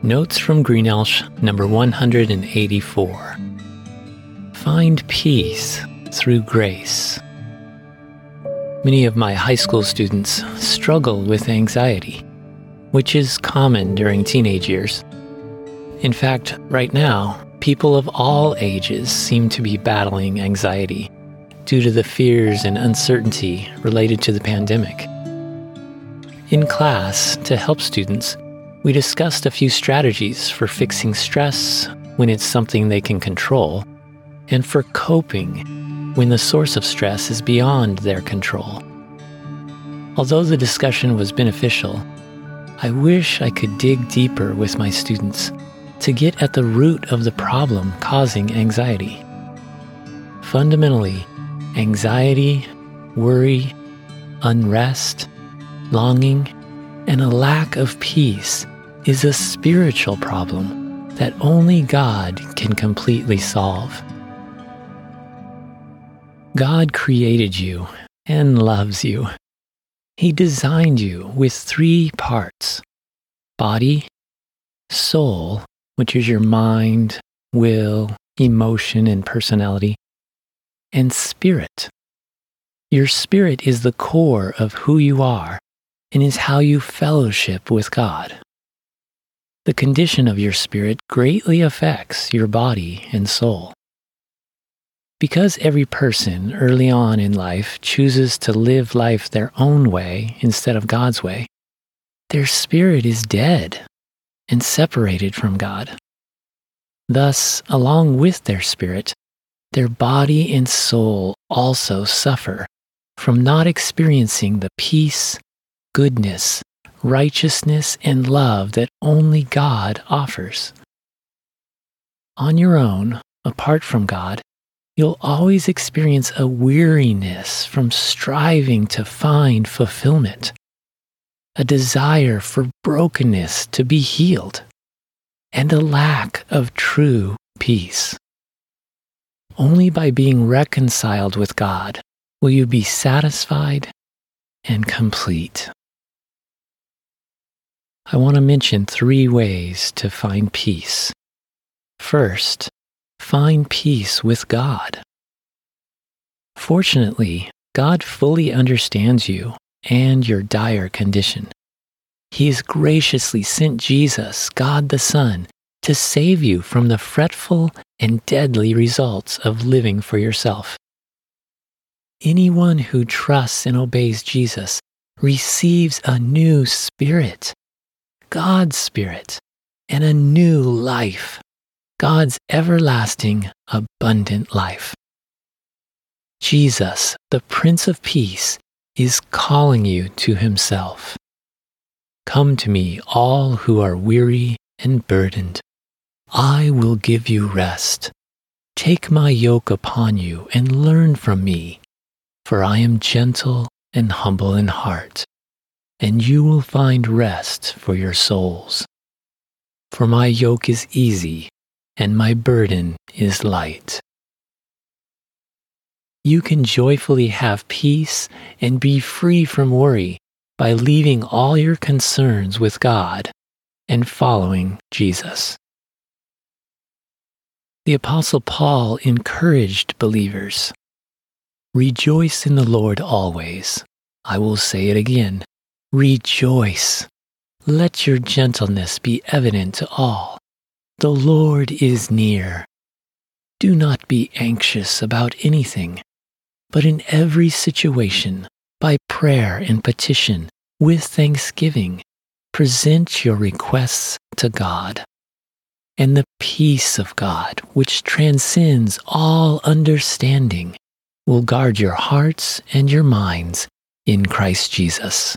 Notes from Greenelsh, number 184. Find peace through grace. Many of my high school students struggle with anxiety, which is common during teenage years. In fact, right now, people of all ages seem to be battling anxiety due to the fears and uncertainty related to the pandemic. In class, to help students, we discussed a few strategies for fixing stress when it's something they can control, and for coping when the source of stress is beyond their control. Although the discussion was beneficial, I wish I could dig deeper with my students to get at the root of the problem causing anxiety. Fundamentally, anxiety, worry, unrest, longing, and a lack of peace is a spiritual problem that only God can completely solve. God created you and loves you. He designed you with 3 parts: body, soul, which is your mind, will, emotion, and personality, and spirit. Your spirit is the core of who you are and is how you fellowship with God. The condition of your spirit greatly affects your body and soul. Because every person early on in life chooses to live life their own way instead of God's way, their spirit is dead and separated from God. Thus, along with their spirit, their body and soul also suffer from not experiencing the peace, goodness, righteousness, and love that only God offers. On your own, apart from God, you'll always experience a weariness from striving to find fulfillment, a desire for brokenness to be healed, and a lack of true peace. Only by being reconciled with God will you be satisfied and complete. I want to mention 3 ways to find peace. First, find peace with God. Fortunately, God fully understands you and your dire condition. He has graciously sent Jesus, God the Son, to save you from the fretful and deadly results of living for yourself. Anyone who trusts and obeys Jesus receives a new spirit, God's Spirit, and a new life, God's everlasting, abundant life. Jesus, the Prince of Peace, is calling you to Himself. Come to me, all who are weary and burdened. I will give you rest. Take my yoke upon you and learn from me, for I am gentle and humble in heart, and you will find rest for your souls. For my yoke is easy, and my burden is light. You can joyfully have peace and be free from worry by leaving all your concerns with God and following Jesus. The Apostle Paul encouraged believers, "Rejoice in the Lord always." I will say it again. Rejoice. Let your gentleness be evident to all. The Lord is near. Do not be anxious about anything, but in every situation, by prayer and petition, with thanksgiving, present your requests to God. And the peace of God, which transcends all understanding, will guard your hearts and your minds in Christ Jesus.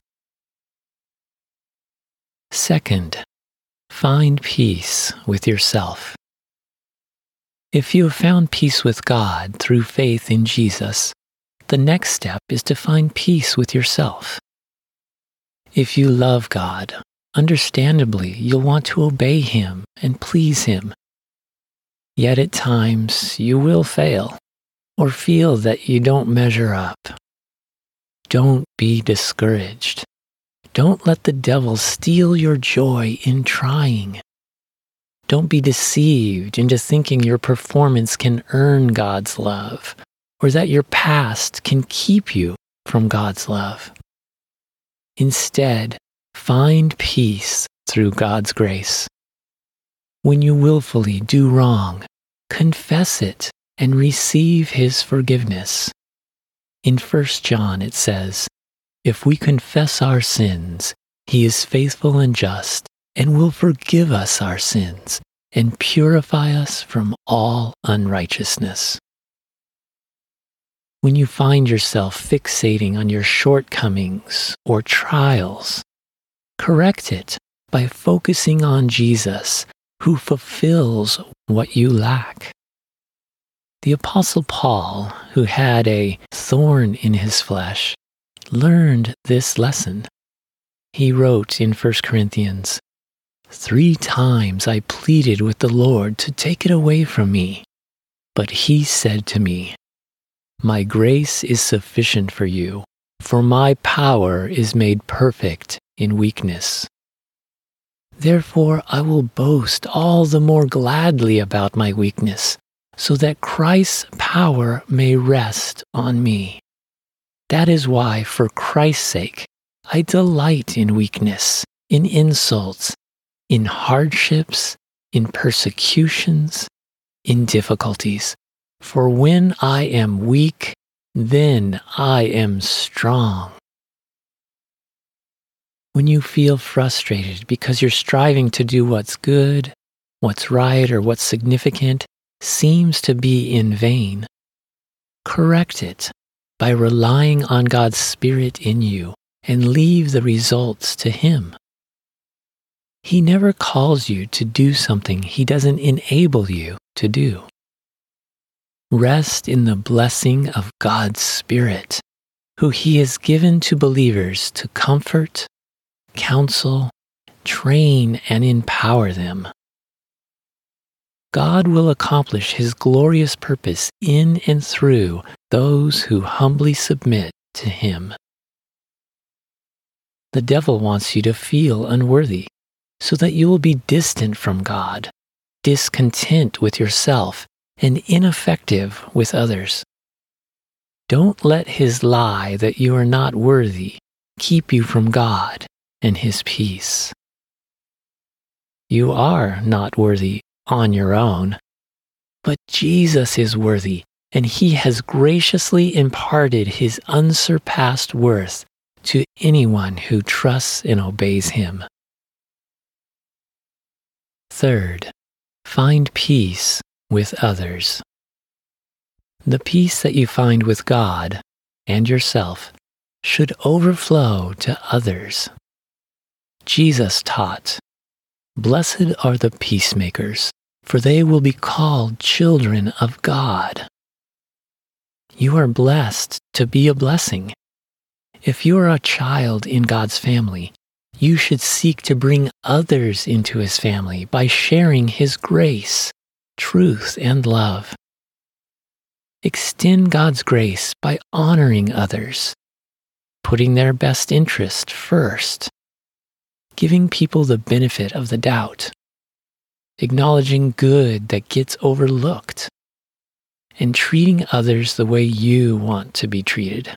Second, find peace with yourself. If you have found peace with God through faith in Jesus, the next step is to find peace with yourself. If you love God, understandably, you'll want to obey Him and please Him. Yet at times, you will fail or feel that you don't measure up. Don't be discouraged. Don't let the devil steal your joy in trying. Don't be deceived into thinking your performance can earn God's love, or that your past can keep you from God's love. Instead, find peace through God's grace. When you willfully do wrong, confess it and receive His forgiveness. In 1 John it says, "If we confess our sins, He is faithful and just and will forgive us our sins and purify us from all unrighteousness." When you find yourself fixating on your shortcomings or trials, correct it by focusing on Jesus, who fulfills what you lack. The Apostle Paul, who had a thorn in his flesh, learned this lesson. He wrote in 1 Corinthians, "3 times I pleaded with the Lord to take it away from me, but He said to me, 'My grace is sufficient for you, for my power is made perfect in weakness.' Therefore I will boast all the more gladly about my weakness, so that Christ's power may rest on me. That is why, for Christ's sake, I delight in weakness, in insults, in hardships, in persecutions, in difficulties. For when I am weak, then I am strong." When you feel frustrated because you're striving to do what's good, what's right, or what's significant seems to be in vain, correct it by relying on God's Spirit in you and leave the results to Him. He never calls you to do something He doesn't enable you to do. Rest in the blessing of God's Spirit, who He has given to believers to comfort, counsel, train, and empower them. God will accomplish His glorious purpose in and through those who humbly submit to Him. The devil wants you to feel unworthy, so that you will be distant from God, discontent with yourself, and ineffective with others. Don't let his lie that you are not worthy keep you from God and His peace. You are not worthy on your own, but Jesus is worthy, and He has graciously imparted His unsurpassed worth to anyone who trusts and obeys Him. Third, find peace with others. The peace that you find with God and yourself should overflow to others. Jesus taught, "Blessed are the peacemakers, for they will be called children of God." You are blessed to be a blessing. If you are a child in God's family, you should seek to bring others into His family by sharing His grace, truth, and love. Extend God's grace by honoring others, putting their best interest first, giving people the benefit of the doubt, acknowledging good that gets overlooked, and treating others the way you want to be treated.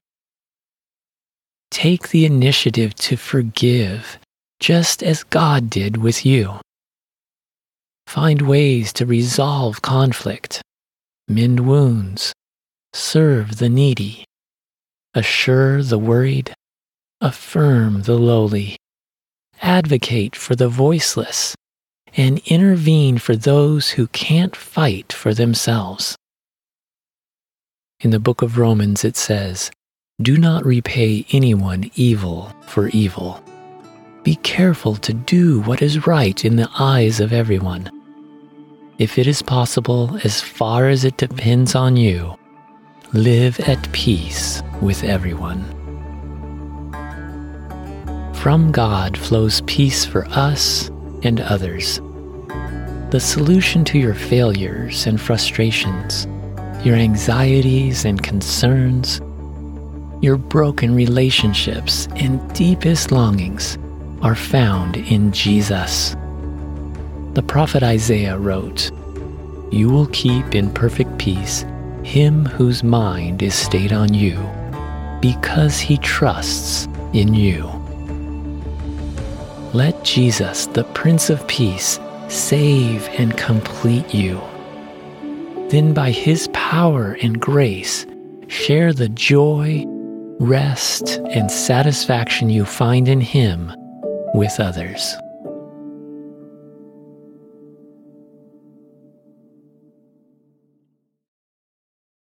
Take the initiative to forgive, just as God did with you. Find ways to resolve conflict, mend wounds, serve the needy, assure the worried, affirm the lowly, advocate for the voiceless, and intervene for those who can't fight for themselves. In the book of Romans it says, "Do not repay anyone evil for evil. Be careful to do what is right in the eyes of everyone. If it is possible, as far as it depends on you, live at peace with everyone." From God flows peace for us and others. The solution to your failures and frustrations, your anxieties and concerns, your broken relationships and deepest longings are found in Jesus. The prophet Isaiah wrote, "You will keep in perfect peace him whose mind is stayed on you, because he trusts in you." Let Jesus, the Prince of Peace, save and complete you. Then by his power and grace, share the joy, rest, and satisfaction you find in him with others.